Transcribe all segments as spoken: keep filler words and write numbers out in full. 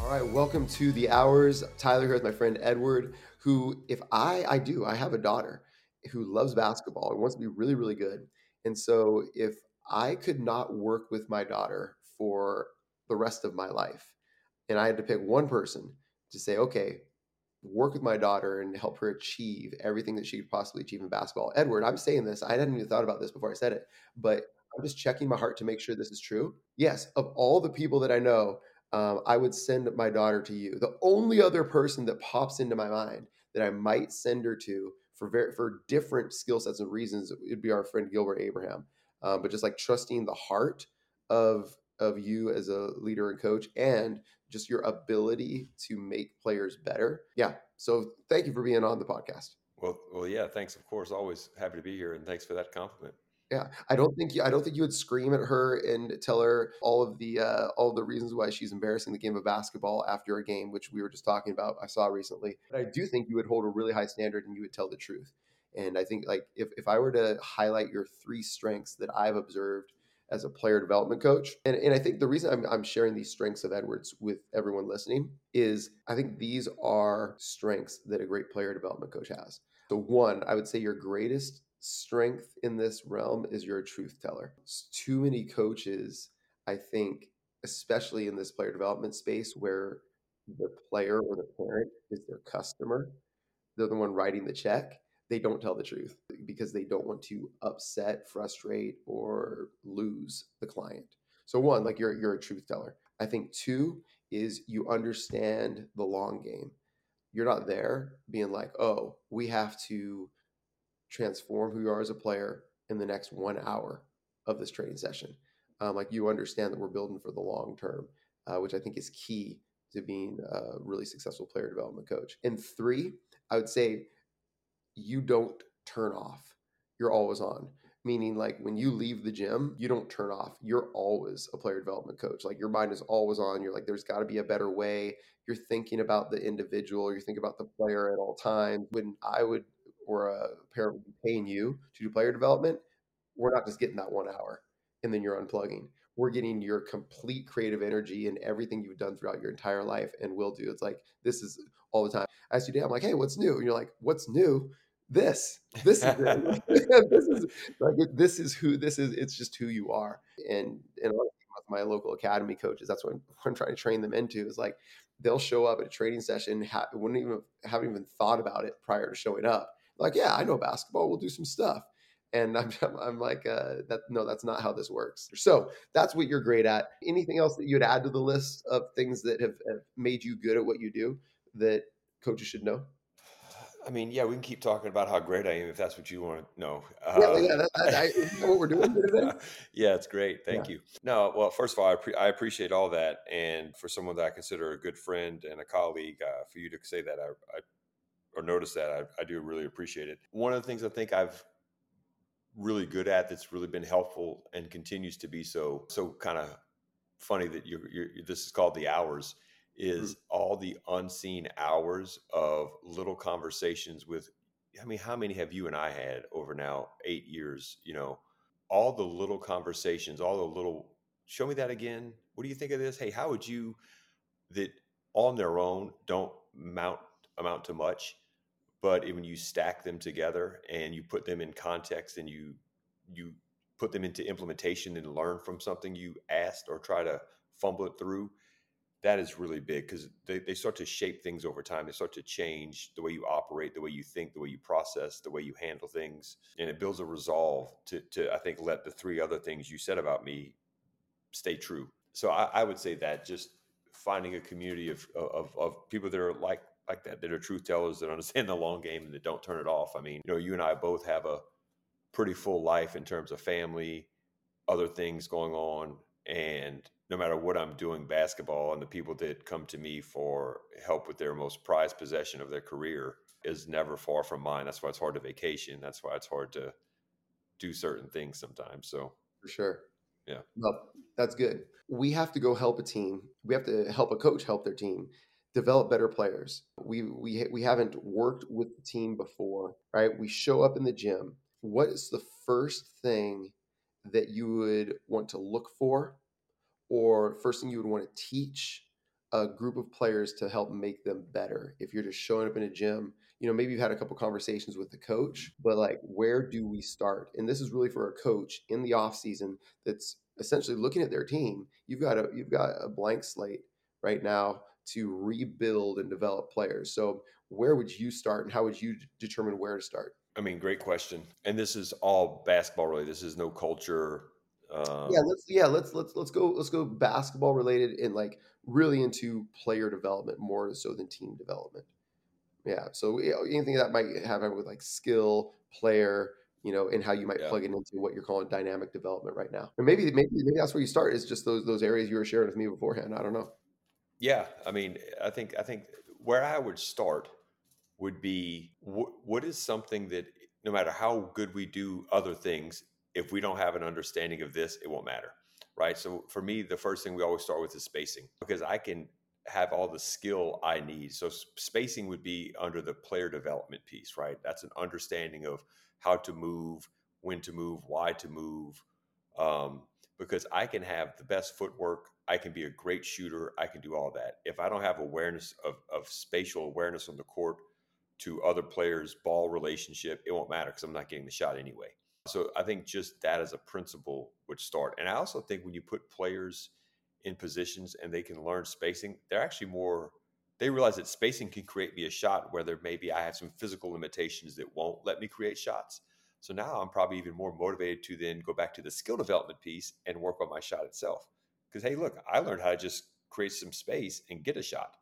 All right, welcome to the Hours. Tyler here with my friend Edward, who, if I, I do, I have a daughter who loves basketball and wants to be really, really good. And so if I could not work with my daughter for the rest of my life, and I had to pick one person to say, okay, work with my daughter and help her achieve everything that she could possibly achieve in basketball. Edward, I'm saying this. I hadn't even thought about this before I said it, but I'm just checking my heart to make sure this is true. Yes, of all the people that I know, um, I would send my daughter to you. The only other person that pops into my mind that I might send her to for very, for different skill sets and reasons would be our friend Gilbert Abraham. Um, but just like trusting the heart of of you as a leader and coach, and just your ability to make players better. Yeah. So thank you for being on the podcast. Well, well, yeah. Thanks, of course. Always happy to be here, and thanks for that compliment. Yeah, I don't think you, I don't think you would scream at her and tell her all of the uh, all of the reasons why she's embarrassing the game of basketball after a game, which we were just talking about. I saw recently, but I do think you would hold a really high standard and you would tell the truth. And I think like if if I were to highlight your three strengths that I've observed as a player development coach, and, and I think the reason I'm, I'm sharing these strengths of Edwards with everyone listening is I think these are strengths that a great player development coach has. So one, I would say your greatest strength in this realm is you're a truth teller. It's too many coaches, I think, especially in this player development space where the player or the parent is their customer, they're the one writing the check, they don't tell the truth because they don't want to upset, frustrate, or lose the client. So one, like you're you're a truth teller. I think two is you understand the long game. You're not there being like, oh, we have to transform who you are as a player in the next one hour of this training session. Um, like you understand that we're building for the long term, uh, which I think is key to being a really successful player development coach. And three, I would say you don't turn off. You're always on. Meaning, like when you leave the gym, you don't turn off. You're always a player development coach. Like your mind is always on. You're like, there's got to be a better way. You're thinking about the individual. You're thinking about the player at all times. When I would, or a parent would be paying you to do player development, we're not just getting that one hour and then you're unplugging. We're getting your complete creative energy and everything you've done throughout your entire life and will do. It's like, this is all the time. I ask you, Dan, I'm like, hey, what's new? And you're like, what's new? This, this is it. this is like, this is who this is. It's just who you are. And, and with my local academy coaches, that's what I'm, what I'm trying to train them into is like, they'll show up at a training session, ha- wouldn't even, haven't even thought about it prior to showing up. Like, yeah, I know basketball. We'll do some stuff. And I'm, I'm like, uh, that no, that's not how this works. So that's what you're great at. Anything else that you'd add to the list of things that have, have made you good at what you do that coaches should know? I mean, yeah, we can keep talking about how great I am if that's what you want to know. Yeah, Uh, yeah, that, that, I, isn't that what we're doing here today? yeah, it's great. Yeah, Thank you. No, well, first of all, I, pre- I appreciate all that. And for someone that I consider a good friend and a colleague, uh, for you to say that, I, I or notice that, I, I do really appreciate it. One of the things I think I've really good at that's really been helpful and continues to be so, so kind of funny that you're, you're, this is called the hours, mm, is all the unseen hours of little conversations with, I mean, how many have you and I had over now eight years? You know, all the little conversations, all the little, show me that again. What do you think of this? Hey, how would you, that on their own don't mount amount to much, but when you stack them together and you put them in context and you you put them into implementation and learn from something you asked or try to fumble it through, that is really big because they, they start to shape things over time. They start to change the way you operate, the way you think, the way you process, the way you handle things. And it builds a resolve to, to I think, let the three other things you said about me stay true. So I, I would say that just finding a community of, of, of people that are like, like that, that are truth tellers, that understand the long game and that don't turn it off. I mean, you know, you and I both have a pretty full life in terms of family, other things going on. And no matter what I'm doing, basketball and the people that come to me for help with their most prized possession of their career is never far from mine. That's why it's hard to vacation. That's why it's hard to do certain things sometimes. So, for sure. yeah. Well, that's good. We have to go help a team. We have to help a coach help their team develop better players. We we we haven't worked with the team before, right? We show up in the gym. What is the first thing that you would want to look for, or first thing you would want to teach, a group of players to help make them better? If you're just showing up in a gym, you know, maybe you've had a couple conversations with the coach, but like, where do we start? And this is really for a coach in the off season that's essentially looking at their team. You've got a you've got a blank slate right now to rebuild and develop players. So where would you start, and how would you d- determine where to start? I mean, great question. And this is all basketball related. This is no culture. Yeah, Um, let's yeah, let's let's let's go let's go basketball related and like really into player development more so than team development. Yeah, so you know, anything that might have with like skill, player, you know, and how you might yeah. plug it into what you're calling dynamic development right now. And maybe maybe maybe that's where you start is just those those areas you were sharing with me beforehand. I don't know. Yeah. I mean, I think, I think where I would start would be what, what is something that no matter how good we do other things, if we don't have an understanding of this, it won't matter. Right. So for me, the first thing we always start with is spacing because I can have all the skill I need. So s- spacing would be under the player development piece, right? That's an understanding of how to move, when to move, why to move. Um, because I can have the best footwork, I can be a great shooter, I can do all that. If I don't have awareness of, of spatial awareness on the court, to other players' ball relationship, it won't matter because I'm not getting the shot anyway. So I think just that as a principle would start. And I also think when you put players in positions and they can learn spacing, they're actually more, they realize that spacing can create me a shot where there maybe I have some physical limitations that won't let me create shots. So now I'm probably even more motivated to then go back to the skill development piece and work on my shot itself. Because, hey, look, I learned how to just create some space and get a shot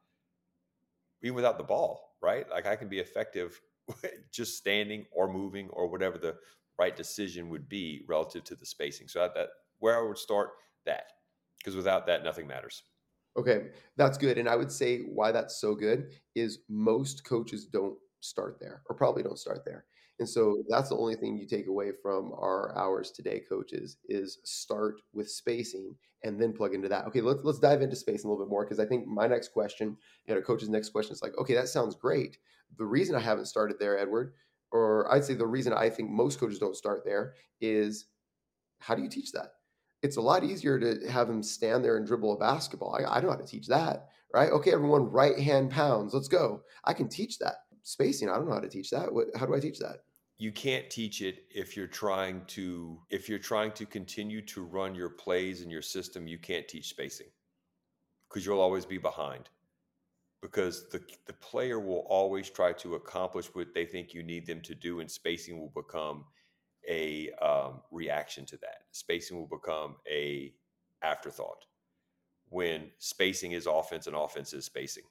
even without the ball, right? Like I can be effective just standing or moving or whatever the right decision would be relative to the spacing. So that, that where I would start that because without that, nothing matters. Okay, that's good. And I would say why that's so good is most coaches don't start there or probably don't start there. And so that's the only thing you take away from our hours today, coaches, is start with spacing and then plug into that. Okay, let's let's dive into spacing a little bit more because I think my next question and a coach's next question is like, okay, that sounds great. The reason I haven't started there, Edward, or I'd say the reason I think most coaches don't start there is how do you teach that? It's a lot easier to have him stand there and dribble a basketball. I, I know how to teach that, right? Okay, everyone, right hand pounds. Let's go. I can teach that. Spacing, I don't know how to teach that. What, how do I teach that? You can't teach it if you're trying to if you're trying to continue to run your plays in your system, you can't teach spacing because you'll always be behind. Because the the player will always try to accomplish what they think you need them to do, and spacing will become a um, reaction to that. Spacing will become a afterthought when spacing is offense and offense is spacing.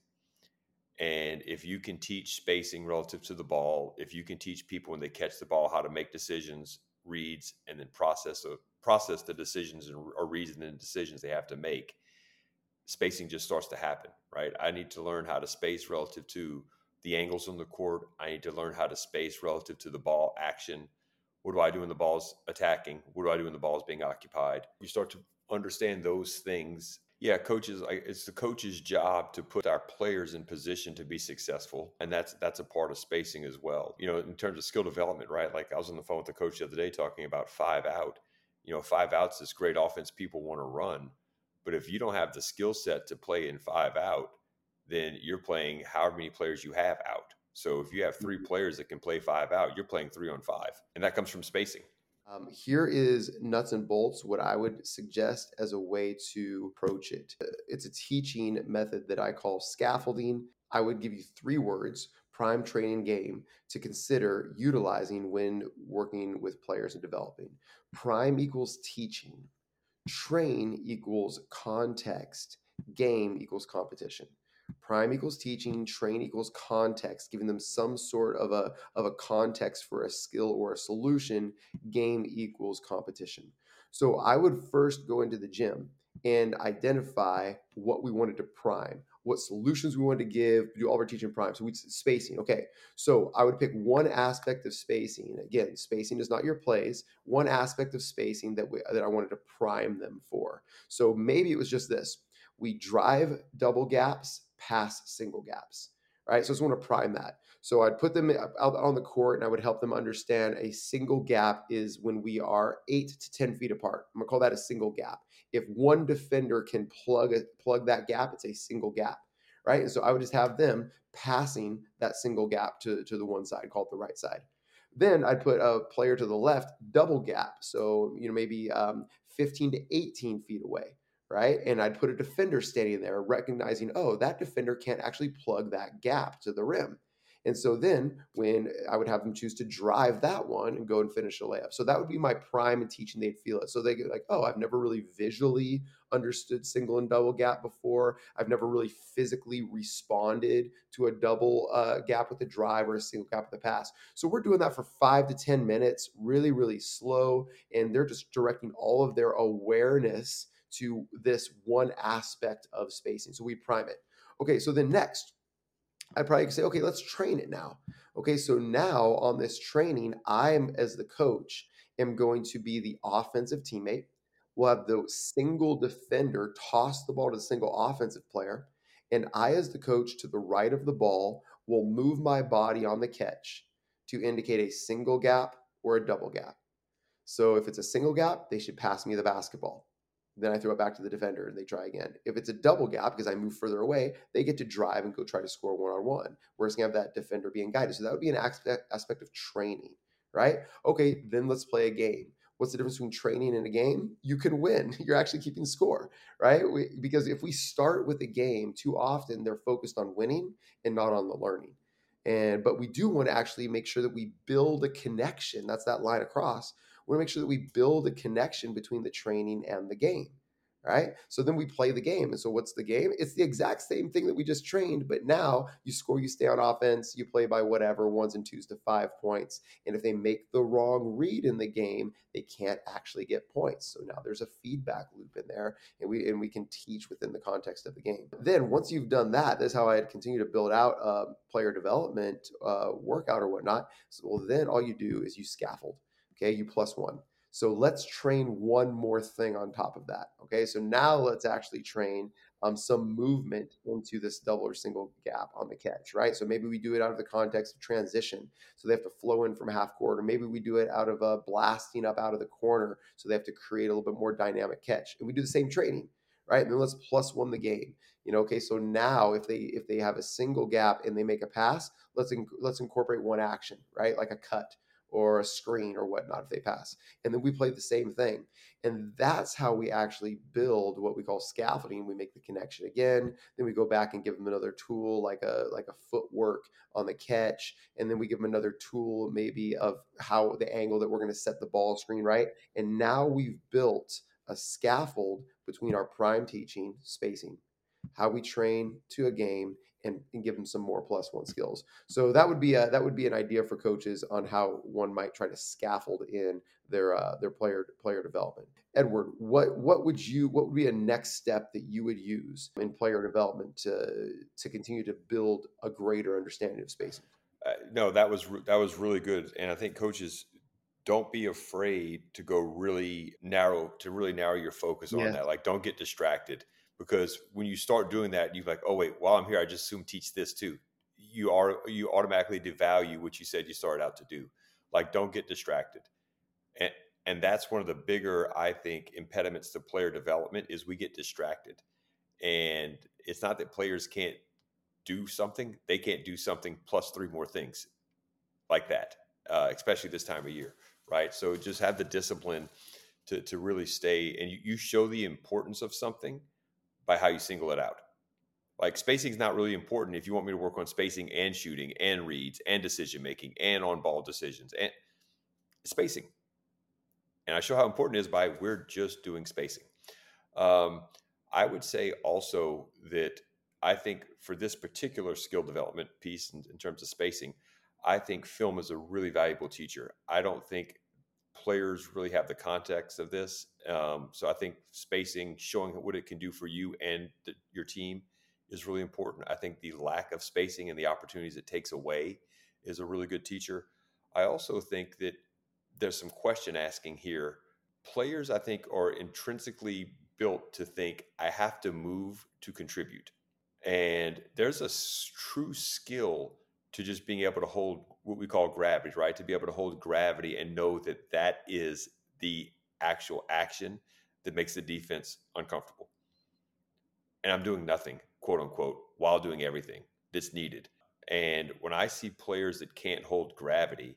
And if you can teach spacing relative to the ball, if you can teach people when they catch the ball how to make decisions, reads, and then process a, process the decisions and, or reason and decisions they have to make, spacing just starts to happen, right? I need to learn how to space relative to the angles on the court. I need to learn how to space relative to the ball action. What do I do when the ball's attacking? What do I do when the ball is being occupied? You start to understand those things. Yeah, coaches, it's the coach's job to put our players in position to be successful. And that's that's a part of spacing as well. You know, in terms of skill development, right? Like I was on the phone with the coach the other day talking about five out. You know, five outs is great offense people want to run. But if you don't have the skill set to play in five out, then you're playing however many players you have out. So if you have three players that can play five out, you're playing three on five. And that comes from spacing. Um, here is nuts and bolts what I would suggest as a way to approach it. Uh, It's a teaching method that I call scaffolding. I would give you three words: prime, training, game, to consider utilizing when working with players and developing. Prime equals teaching, train equals context, game equals competition. Prime equals teaching, train equals context, giving them some sort of a, of a context for a skill or a solution. Game equals competition. So I would first go into the gym and identify what we wanted to prime, what solutions we wanted to give, do all of our teaching prime. So we spacing. Okay. So I would pick one aspect of spacing. Again, spacing is not your plays. One aspect of spacing that we, that I wanted to prime them for. So maybe it was just this: we drive double gaps past single gaps. Right. So I just want to prime that. So I'd put them out on the court and I would help them understand a single gap is when we are eight to ten feet apart. I'm gonna call that a single gap. If one defender can plug it, plug that gap, it's a single gap, right? And so I would just have them passing that single gap to, to the one side, called the right side. Then I'd put a player to the left, double gap. So, you know, maybe um, fifteen to eighteen feet away, right? And I'd put a defender standing there, recognizing, oh, that defender can't actually plug that gap to the rim. And so then when I would have them choose to drive that one and go and finish a layup. So that would be my prime in teaching, they'd feel it. So they get like, oh, I've never really visually understood single and double gap before. I've never really physically responded to a double uh, gap with a drive or a single gap with a pass. So we're doing that for five to ten minutes, really, really slow. And they're just directing all of their awareness to this one aspect of spacing. So we prime it. Okay, so then next, I'd probably say, okay, let's train it now. Okay, so now on this training, I'm, as the coach, am going to be the offensive teammate. We'll have the single defender toss the ball to the single offensive player. And I, as the coach, to the right of the ball, will move my body on the catch to indicate a single gap or a double gap. So if it's a single gap, they should pass me the basketball. Then I throw it back to the defender and they try again. If it's a double gap because I move further away, they get to drive and go try to score one on one. Whereas you have that defender being guided. So that would be an aspect aspect of training, right? Okay, then let's play a game. What's the difference between training and a game? You can win. You're actually keeping score, right? We, because if we start with a game, too often they're focused on winning and not on the learning. And but we do want to actually make sure that we build a connection. That's that line across. We want to make sure that we build a connection between the training and the game, right? So then we play the game. And so what's the game? It's the exact same thing that we just trained, but now you score, you stay on offense, you play by whatever, ones and twos to five points. And if they make the wrong read in the game, they can't actually get points. So now there's a feedback loop in there, and we and we can teach within the context of the game. Then once you've done that, that's how I'd continue to build out a player development uh, workout or whatnot. So well, then all you do is you scaffold. Okay, you plus one. So let's train one more thing on top of that. Okay, so now let's actually train um, some movement into this double or single gap on the catch, right? So maybe we do it out of the context of transition. So they have to flow in from half court, or maybe we do it out of a blasting up out of the corner. So they have to create a little bit more dynamic catch. And we do the same training, right? And then let's plus one the game. You know, okay, so now if they if they have a single gap and they make a pass, let's inc- let's incorporate one action, right? Like a cut or a screen or whatnot if they pass. And then we play the same thing. And that's how we actually build what we call scaffolding. We make the connection again. Then we go back and give them another tool like a like a footwork on the catch. And then we give them another tool maybe of how the angle that we're going to set the ball screen, right? And now we've built a scaffold between our prime teaching, spacing, how we train to a game, and, and give them some more plus one skills. So that would be a, that would be an idea for coaches on how one might try to scaffold in their uh, their player player development. Edward, what what would you what would be a next step that you would use in player development to to continue to build a greater understanding of spacing? Uh, no, that was re- that was really good, and I think coaches don't be afraid to go really narrow to really narrow your focus on Yeah. that. Like, don't get distracted, because when you start doing that, you're like, oh wait, while I'm here, I just assume teach this too. You are you automatically devalue what you said you started out to do. Like, don't get distracted, and and that's one of the bigger, I think, impediments to player development is we get distracted, and it's not that players can't do something; they can't do something plus three more things like that, uh, especially this time of year, right? So just have the discipline to to really stay, and you, you show the importance of something by how you single it out. Like, spacing is not really important if you want me to work on spacing and shooting and reads and decision making and on ball decisions and spacing. And I show how important it is by we're just doing spacing. Um, I would say also that I think for this particular skill development piece in, in terms of spacing, I think film is a really valuable teacher. I don't think players really have the context of this. Um, so I think spacing, showing what it can do for you and the, your team is really important. I think the lack of spacing and the opportunities it takes away is a really good teacher. I also think that there's some question asking here. Players, I think, are intrinsically built to think, I have to move to contribute. And there's a s- true skill to just being able to hold what we call gravity, right? To be able to hold gravity and know that that is the actual action that makes the defense uncomfortable. And I'm doing nothing, quote unquote, while doing everything that's needed. And when I see players that can't hold gravity,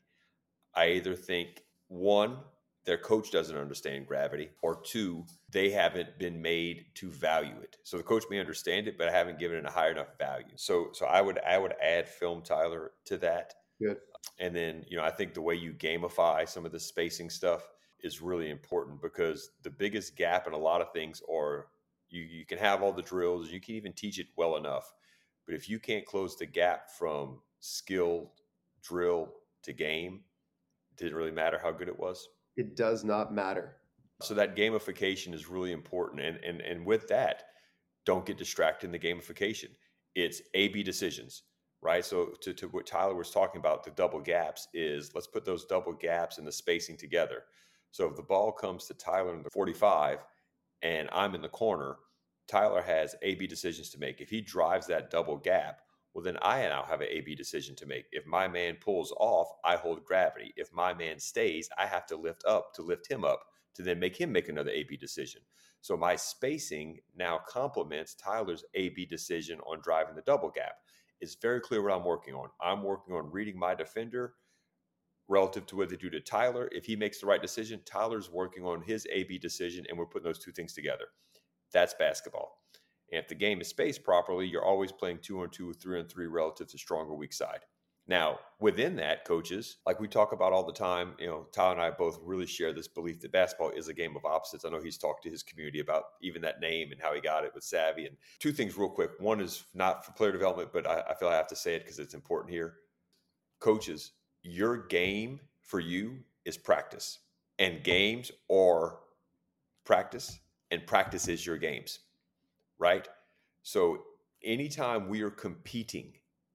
I either think one, their coach doesn't understand gravity, or two, they haven't been made to value it. So the coach may understand it, but I haven't given it a high enough value. So so I would I would add film, Tyler, to that. Good. And then, you know, I think the way you gamify some of the spacing stuff is really important, because the biggest gap in a lot of things are you, you can have all the drills, you can even teach it well enough. But if you can't close the gap from skill drill to game, did it really matter how good it was? It does not matter. So that gamification is really important. And and and with that, don't get distracted in the gamification. It's A B decisions, right? So to, to what Tyler was talking about, the double gaps is, let's put those double gaps and the spacing together. So if the ball comes to Tyler in the forty-five and I'm in the corner, Tyler has A B decisions to make. If he drives that double gap, well, then I now have an A B decision to make. If my man pulls off, I hold gravity. If my man stays, I have to lift up to lift him up to then make him make another A B decision. So my spacing now complements Tyler's A B decision on driving the double gap. It's very clear what I'm working on. I'm working on reading my defender relative to what they do to Tyler. If he makes the right decision, Tyler's working on his A B decision, and we're putting those two things together. That's basketball. And if the game is spaced properly, you're always playing two on two, three on three relative to stronger weak side. Now, within that, coaches, like we talk about all the time, you know, Tyler and I both really share this belief that basketball is a game of opposites. I know he's talked to his community about even that name and how he got it with Savvy. And two things real quick. One is not for player development, but I, I feel I have to say it because it's important here. Coaches, your game for you is practice, and games are practice, and practice is your games, right? So anytime we are competing,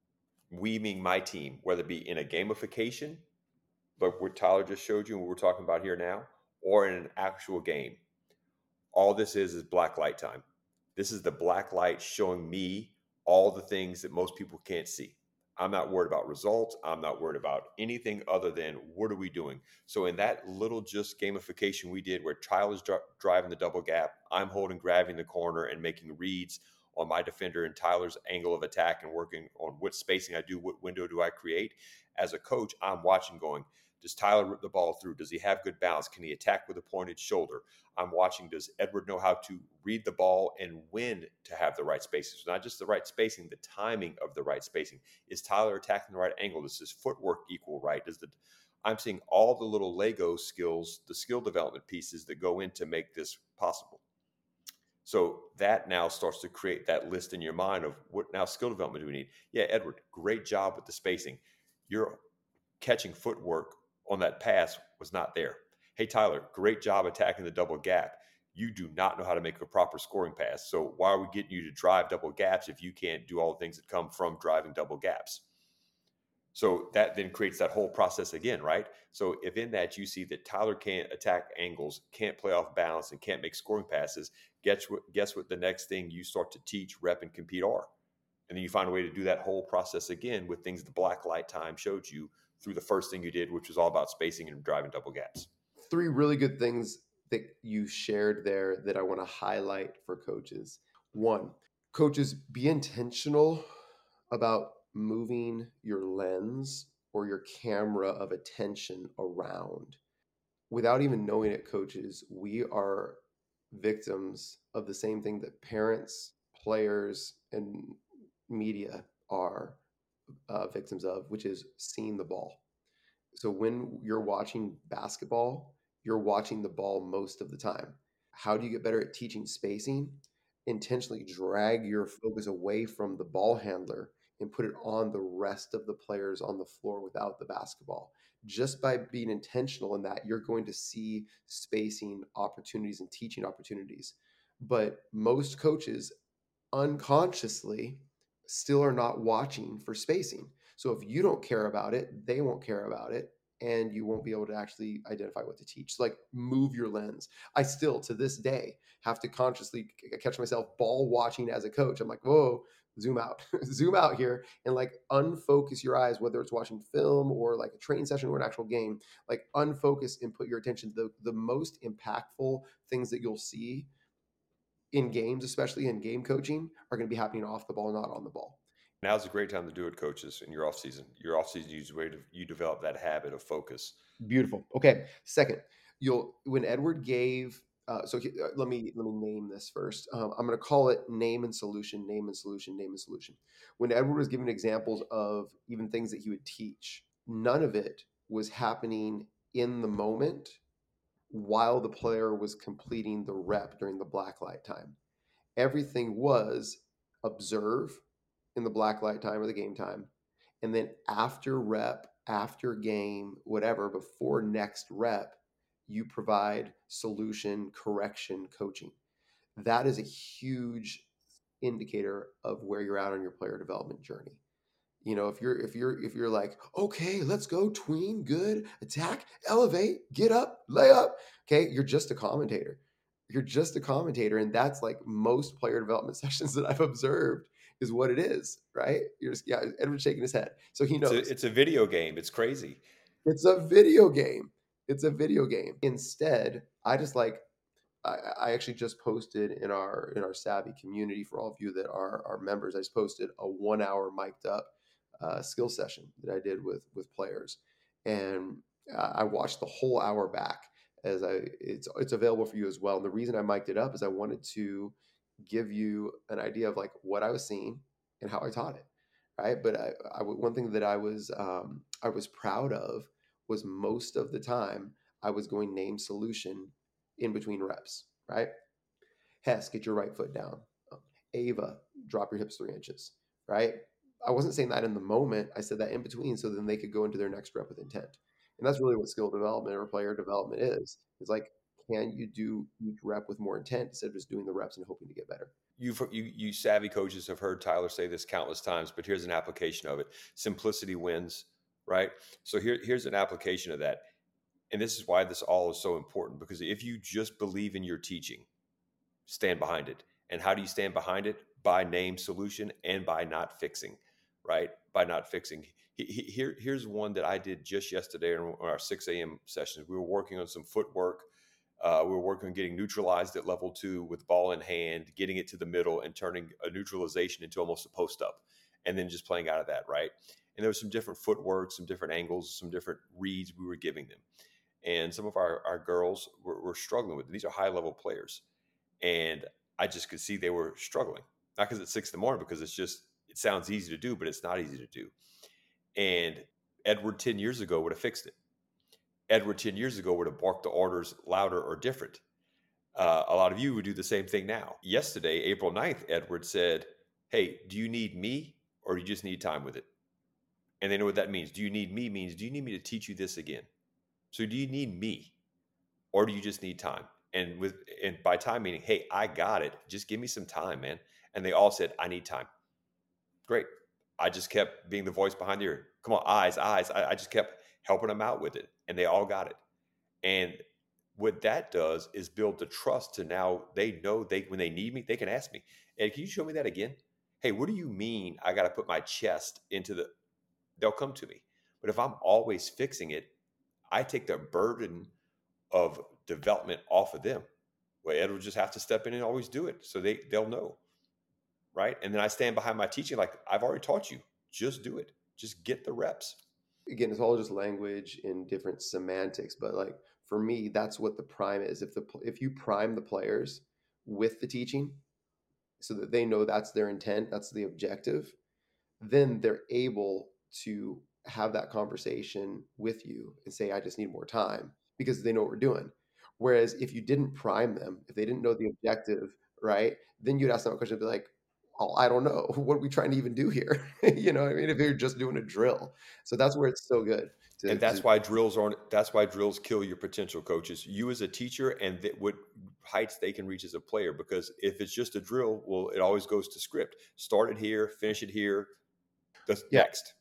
we mean my team, whether it be in a gamification, like what Tyler just showed you and what we're talking about here now, or in an actual game, all this is is black light time. This is the black light showing me all the things that most people can't see. I'm not worried about results. I'm not worried about anything other than what are we doing. So in that little just gamification we did where Tyler's dri- driving the double gap, I'm holding, grabbing the corner and making reads on my defender and Tyler's angle of attack and working on what spacing I do, what window do I create. As a coach, I'm watching going, does Tyler rip the ball through? Does he have good balance? Can he attack with a pointed shoulder? I'm watching, does Edward know how to read the ball and when to have the right spacing? So not just the right spacing, the timing of the right spacing. Is Tyler attacking the right angle? Does his footwork equal right? Does the I'm seeing all the little Lego skills, the skill development pieces that go in to make this possible. So that now starts to create that list in your mind of what now skill development do we need? Yeah, Edward, great job with the spacing. Your catching footwork on that pass was not there. Hey, Tyler, great job attacking the double gap. You do not know how to make a proper scoring pass. So why are we getting you to drive double gaps if you can't do all the things that come from driving double gaps? So that then creates that whole process again, right? So if in that you see that Tyler can't attack angles, can't play off balance, and can't make scoring passes, guess what, guess what the next thing you start to teach, rep, and compete are? And then you find a way to do that whole process again with things the black light time showed you through the first thing you did, which was all about spacing and driving double gaps. Three really good things that you shared there that I want to highlight for coaches. One, coaches, be intentional about moving your lens or your camera of attention around. Without even knowing it, coaches, we are victims of the same thing that parents, players, and media are uh, victims of, which is seeing the ball. So when you're watching basketball, you're watching the ball most of the time. How do you get better at teaching spacing? Intentionally drag your focus away from the ball handler and put it on the rest of the players on the floor without the basketball. Just by being intentional in that, you're going to see spacing opportunities and teaching opportunities. But most coaches unconsciously still are not watching for spacing. So if you don't care about it, they won't care about it. and you won't be able to actually identify what to teach. So like move your lens. I still to this day have to consciously catch myself ball watching as a coach. I'm like, whoa, zoom out, zoom out here and like unfocus your eyes, whether it's watching film or like a training session or an actual game, like unfocus and put your attention to the, the most impactful things that you'll see in games, especially in game coaching, are going to be happening off the ball, not on the ball. Now's a great time to do it, coaches, in your off season. Your off season is where you develop that habit of focus. Beautiful. Okay. Second, you'll when Edward gave. Uh, so he, uh, let me let me name this first. Um, I'm going to call it name and solution, name and solution, name and solution. When Edward was giving examples of even things that he would teach, none of it was happening in the moment while the player was completing the rep during the black light time. Everything was observe in the black light time or the game time, and then after rep, after game, whatever, before next rep, you provide solution, correction, coaching. That is a huge indicator of where you're at on your player development journey. You know, if you're if you're if you're like, okay, let's go, tween, good, attack, elevate, get up, lay up. Okay, you're just a commentator. You're just a commentator, and that's like most player development sessions that I've observed is what it is, right? You're just, yeah, Edward's shaking his head, so he It's a knows it's a video game. It's crazy. it's a video game. It's a video game. Instead, I just like I, I actually just posted in our in our Savvy community for all of you that are our members. I just posted a one hour mic'd up uh, skill session that I did with with players, and uh, I watched the whole hour back as I it's it's available for you as well. And the reason I mic'd it up is I wanted to give you an idea of like what I was seeing and how I taught it, right? But I, I one thing that I was um, I was proud of was most of the time I was going name solution in between reps, right? Hess, get your right foot down. Ava, drop your hips three inches, right? I wasn't saying that in the moment. I said that in between so then they could go into their next rep with intent. And that's really what skill development or player development is. It's like, can you do each rep with more intent instead of just doing the reps and hoping to get better? You've you you savvy coaches have heard Tyler say this countless times, but here's an application of it. Simplicity wins, right? So here here's an application of that. And this is why this all is so important, because if you just believe in your teaching, stand behind it. And how do you stand behind it? By name, solution, and by not fixing, right? By not fixing. Here, here's one that I did just yesterday in our six a.m. sessions. We were working on some footwork. Uh, we were working on getting neutralized at level two with ball in hand, getting it to the middle and turning a neutralization into almost a post up, and then just playing out of that, right? And there was some different footwork, some different angles, some different reads we were giving them. And some of our, our girls were, were struggling with it. These are high level players. And I just could see they were struggling, not because it's six in the morning, because it's just, it sounds easy to do, but it's not easy to do. And Edward ten years ago would have fixed it. Edward ten years ago would have barked the orders louder or different. Uh, a lot of you would do the same thing now. Yesterday, April ninth, Edward said, hey, do you need me or do you just need time with it? And they know what that means. Do you need me means, do you need me to teach you this again? So do you need me or do you just need time? And with and by time meaning, hey, I got it. Just give me some time, man. And they all said, I need time. Great. I just kept being the voice behind the ear. Come on, eyes, eyes. I, I just kept helping them out with it. And they all got it. And what that does is build the trust to now they know they when they need me, they can ask me, Ed, can you show me that again? Hey, what do you mean I got to put my chest into the, they'll come to me. But if I'm always fixing it, I take the burden of development off of them. Well, Ed will just have to step in and always do it. So they, they'll know. Right. And then I stand behind my teaching. Like I've already taught you, just do it. Just get the reps. Again, it's all just language in different semantics. But like for me, that's what the prime is. If the, if you prime the players with the teaching so that they know that's their intent, that's the objective, then they're able to have that conversation with you and say, I just need more time because they know what we're doing. Whereas if you didn't prime them, if they didn't know the objective, right, then you'd ask them a question and be like, oh, I don't know. What are we trying to even do here? You know what I mean? If you're just doing a drill. So that's where it's so good. To, and that's to, why drills aren't, that's why drills kill your potential coaches. You as a teacher and th- what heights they can reach as a player. Because if it's just a drill, well, it always goes to script. Start it here, finish it here. The yeah. next.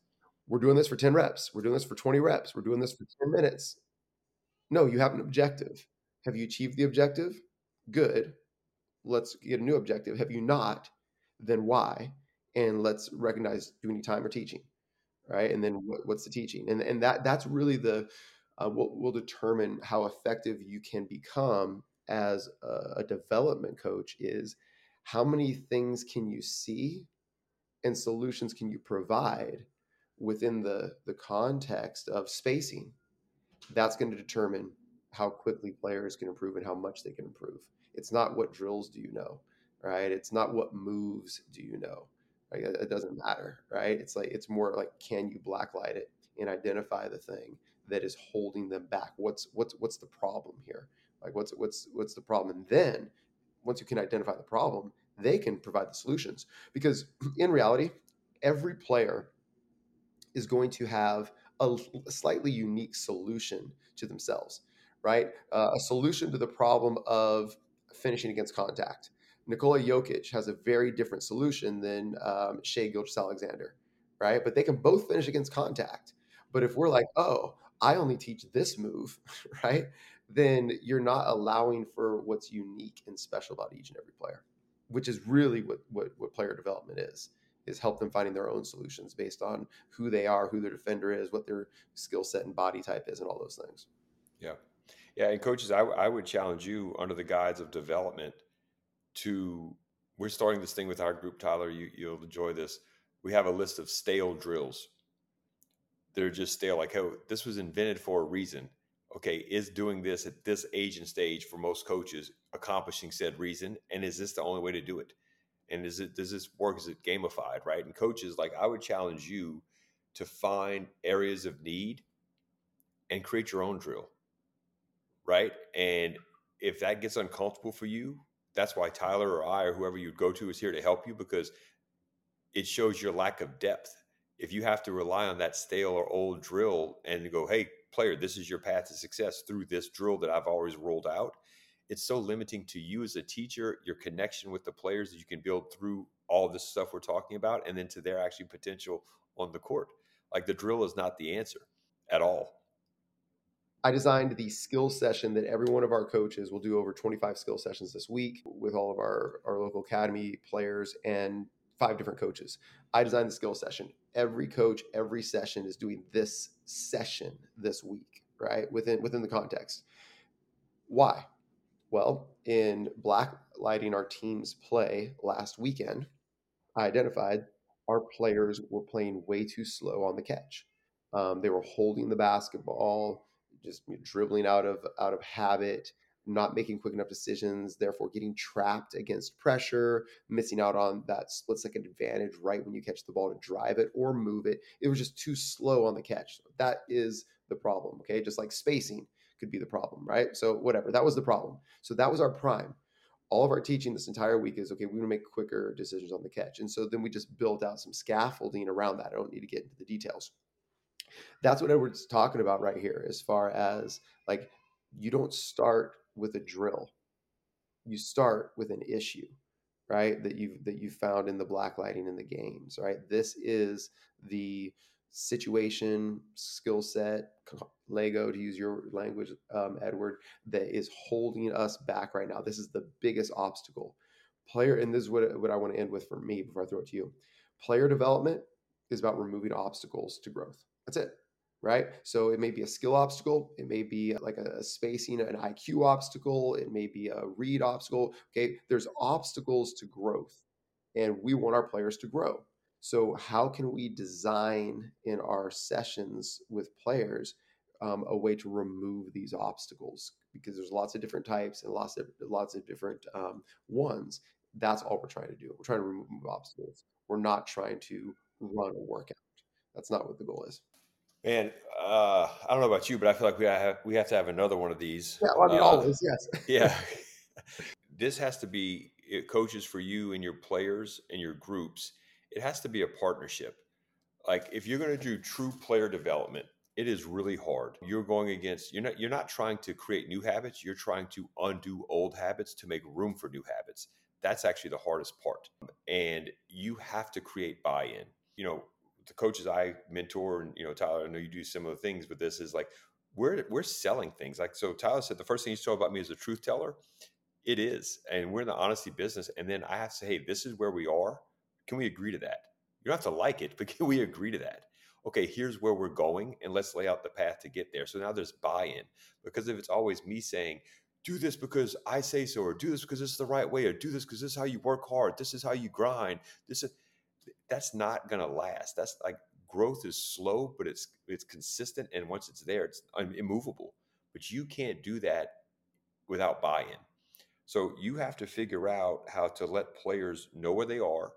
We're doing this for ten reps. We're doing this for twenty reps. We're doing this for ten minutes. No, you have an objective. Have you achieved the objective? Good. Let's get a new objective. Have you not? Then why? And let's recognize, do we need time or teaching? Right. And then what, what's the teaching? And and that that's really the uh, what will determine how effective you can become as a, a development coach is how many things can you see and solutions can you provide within the the context of spacing. That's going to determine how quickly players can improve and how much they can improve. It's not what drills do you know, right? It's not what moves do you know. Right? It doesn't matter, right? It's like it's more like, can you blacklight it and identify the thing that is holding them back? What's what's what's the problem here? Like what's what's what's the problem? And then once you can identify the problem, they can provide the solutions. Because in reality, every player is going to have a, a slightly unique solution to themselves, right? Uh, a solution to the problem of finishing against contact. Nikola Jokic has a very different solution than um, Shea Gilgeous-Alexander, right? But they can both finish against contact. But if we're like, oh, I only teach this move, right? Then you're not allowing for what's unique and special about each and every player, which is really what what, what player development is is help them finding their own solutions based on who they are, who their defender is, what their skill set and body type is, and all those things. Yeah. Yeah. And coaches, I, I would challenge you under the guise of development to, we're starting this thing with our group, Tyler, you, you'll enjoy this. We have a list of stale drills. They're just stale. Like, oh, this was invented for a reason. Okay. Is doing this at this age and stage for most coaches accomplishing said reason? And is this the only way to do it? And is it, does this work? Is it gamified? Right. And coaches, like, I would challenge you to find areas of need and create your own drill. Right. And if that gets uncomfortable for you, that's why Tyler or I or whoever you'd go to is here to help you, because it shows your lack of depth. If you have to rely on that stale or old drill and go, hey, player, this is your path to success through this drill that I've always rolled out, it's so limiting to you as a teacher, your connection with the players that you can build through all this stuff we're talking about, and then to their actual potential on the court. Like, the drill is not the answer at all. I designed the skill session that every one of our coaches will do over twenty-five skill sessions this week with all of our, our local academy players and five different coaches. I designed the skill session. Every coach, every session is doing this session this week, right? Within within the context. Why? Well, in blacklighting our team's play last weekend, I identified our players were playing way too slow on the catch. Um, they were holding the basketball, just dribbling out of out of habit, not making quick enough decisions, therefore getting trapped against pressure, missing out on that split second advantage right when you catch the ball to drive it or move it. It was just too slow on the catch. That is the problem. Okay, just like spacing could be the problem, right? So whatever, that was the problem. So that was our prime. All of our teaching this entire week is, okay, we want to make quicker decisions on the catch. And so then we just built out some scaffolding around that. I don't need to get into the details. That's what Edward's talking about right here, as far as like, you don't start with a drill, you start with an issue, right? That you that you found in the blacklighting in the games, right? This is the situation, skill set, Lego, to use your language, um, Edward, that is holding us back right now. This is the biggest obstacle. Player, and this is what, what I want to end with for me before I throw it to you. Player development is about removing obstacles to growth. That's it, right? So it may be a skill obstacle, it may be like a, a spacing, an I Q obstacle, it may be a read obstacle. Okay, there's obstacles to growth, and we want our players to grow. So how can we design in our sessions with players um, a way to remove these obstacles? Because there's lots of different types and lots of lots of different um, ones. That's all we're trying to do. We're trying to remove obstacles. We're not trying to run a workout. That's not what the goal is. And uh, I don't know about you, but I feel like we have we have to have another one of these. Yeah, well, I mean, Uh, always, yes. yeah, this has to be it, coaches for you and your players and your groups. It has to be a partnership. Like, if you're going to do true player development, it is really hard. You're going against you're not you're not trying to create new habits. You're trying to undo old habits to make room for new habits. That's actually the hardest part. And you have to create buy-in. You know, the coaches I mentor, and you know, Tyler, I know you do similar things with this. Is like we're we're selling things. Like so, Tyler said the first thing you told about me is a truth teller. It is, and we're in the honesty business. And then I have to say, hey, this is where we are. Can we agree to that? You don't have to like it, but can we agree to that? Okay, here's where we're going, and let's lay out the path to get there. So now there's buy-in, because if it's always me saying, do this because I say so, or do this because this is the right way, or do this because this is how you work hard, this is how you grind, this is that's not going to last. That's like growth is slow, but it's it's consistent, and once it's there, it's immovable. But you can't do that without buy-in. So you have to figure out how to let players know where they are,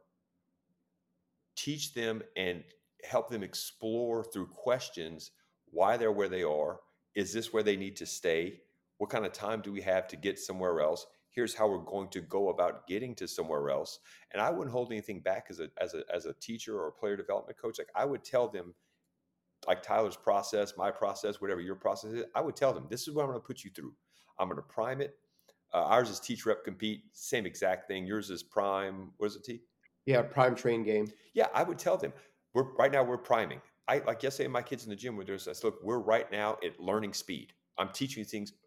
teach them and help them explore through questions why they're where they are. Is this where they need to stay? What kind of time do we have to get somewhere else? Here's how we're going to go about getting to somewhere else. And I wouldn't hold anything back as a as a as a teacher or a player development coach. Like I would tell them, like Tyler's process, my process, whatever your process is, I would tell them, this is what I'm going to put you through. I'm going to prime it. Uh, ours is teach, rep, compete. Same exact thing. Yours is prime. What is it, T? Yeah, prime train game. Yeah, I would tell them, we're right now we're priming. I like yesterday, my kids in the gym were doing this. Look, we're right now at learning speed. I'm teaching you things.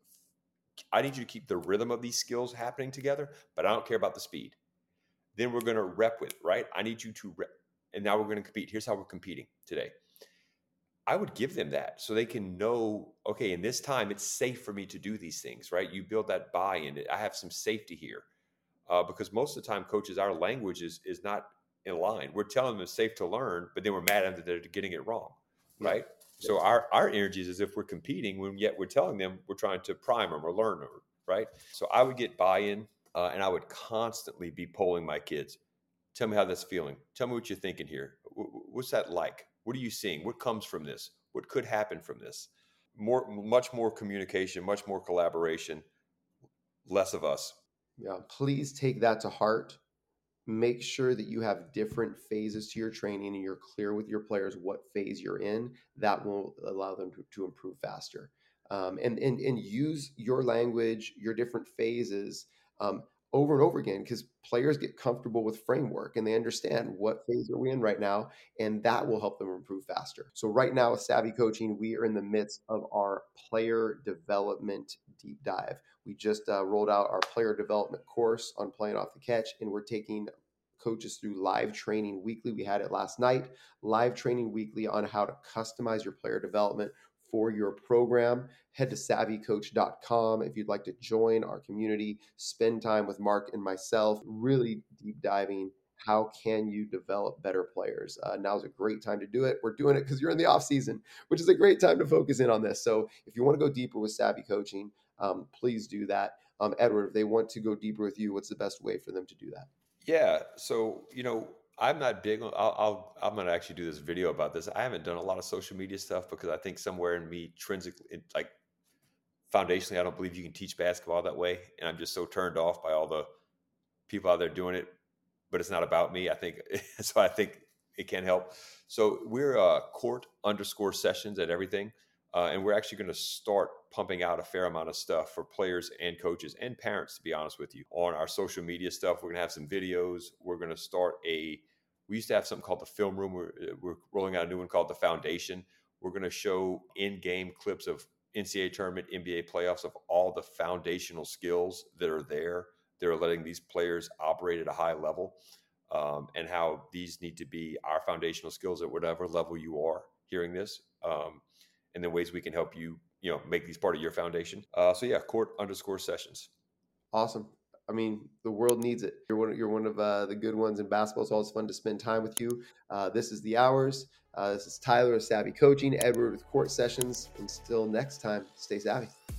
I need you to keep the rhythm of these skills happening together, but I don't care about the speed. Then we're going to rep with, right? I need you to rep. And now we're going to compete. Here's how we're competing today. I would give them that so they can know, okay, in this time, it's safe for me to do these things, right? You build that buy-in. I have some safety here. Uh, because most of the time, coaches, our language is, is not in line. We're telling them it's safe to learn, but then we're mad at them that they're getting it wrong, right? Yeah. So our, our energy is as if we're competing when yet we're telling them we're trying to prime them or learn them, right? So I would get buy-in uh, and I would constantly be polling my kids. Tell me how that's feeling. Tell me what you're thinking here. What's that like? What are you seeing? What comes from this? What could happen from this? More, much more communication, much more collaboration, less of us. Yeah, please take that to heart. Make sure that you have different phases to your training and you're clear with your players what phase you're in. That will allow them to, to improve faster. Um, and, and, and use your language, your different phases um, over and over again, because players get comfortable with framework and they understand what phase are we in right now, and that will help them improve faster. So right now with Savvy Coaching, we are in the midst of our player development deep dive. We just uh, rolled out our player development course on playing off the catch, and we're taking coaches through live training weekly. We had it last night, live training weekly on how to customize your player development for your program. Head to savvy coach dot com if you'd like to join our community, spend time with Mark and myself, really deep diving. How can you develop better players? Uh, now's a great time to do it. We're doing it because you're in the off season, which is a great time to focus in on this. So if you want to go deeper with Savvy Coaching, um, please do that. Um, Edward, if they want to go deeper with you, what's the best way for them to do that? Yeah. So, you know, I'm not big on, I'll, I'll I'm going to actually do this video about this. I haven't done a lot of social media stuff because I think somewhere in me, intrinsically, like foundationally, I don't believe you can teach basketball that way. And I'm just so turned off by all the people out there doing it, but it's not about me. I think, so I think it can help. So we're uh, court underscore sessions at everything. Uh, and we're actually going to start pumping out a fair amount of stuff for players and coaches and parents, to be honest with you, on our social media stuff. We're going to have some videos. We're going to start a, we used to have something called the film room. We're, we're rolling out a new one called the Foundation. We're going to show in-game clips of N C double A tournament, N B A playoffs, of all the foundational skills that are there. That are letting these players operate at a high level, um, and how these need to be our foundational skills at whatever level you are hearing this. Um, and the ways we can help you, you know, make these part of your foundation. Uh, so yeah, court underscore sessions. Awesome. I mean, the world needs it. You're one, you're one of uh, the good ones in basketball. It's always fun to spend time with you. Uh, this is The Hours. Uh, this is Tyler of Savvy Coaching, Edward with Court Sessions. Until next time, stay savvy.